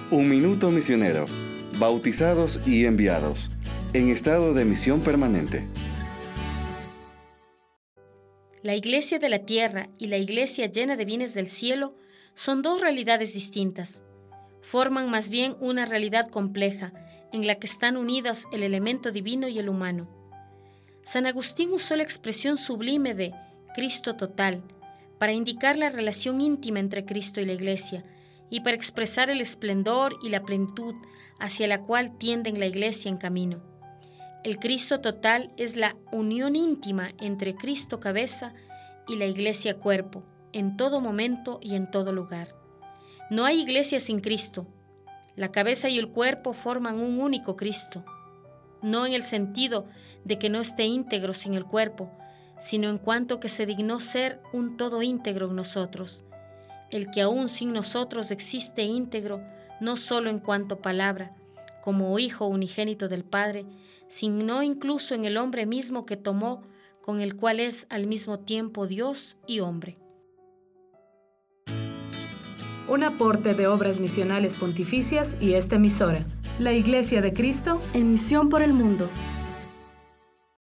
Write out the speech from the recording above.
Un minuto misionero, bautizados y enviados, en estado de misión permanente. La iglesia de la tierra y la iglesia llena de bienes del cielo son dos realidades distintas. Forman más bien una realidad compleja, en la que están unidos el elemento divino y el humano. San Agustín usó la expresión sublime de Cristo total para indicar la relación íntima entre Cristo y la iglesia, y para expresar el esplendor y la plenitud hacia la cual tienden la iglesia en camino. El Cristo total es la unión íntima entre Cristo cabeza y la iglesia cuerpo, en todo momento y en todo lugar. No hay iglesia sin Cristo. La cabeza y el cuerpo forman un único Cristo, no en el sentido de que no esté íntegro sin el cuerpo, sino en cuanto que se dignó ser un todo íntegro en nosotros, el que aún sin nosotros existe íntegro, no solo en cuanto palabra, como Hijo unigénito del Padre, sino incluso en el hombre mismo que tomó, con el cual es al mismo tiempo Dios y hombre. Un aporte de Obras Misionales Pontificias y esta emisora, la Iglesia de Cristo, en misión por el mundo.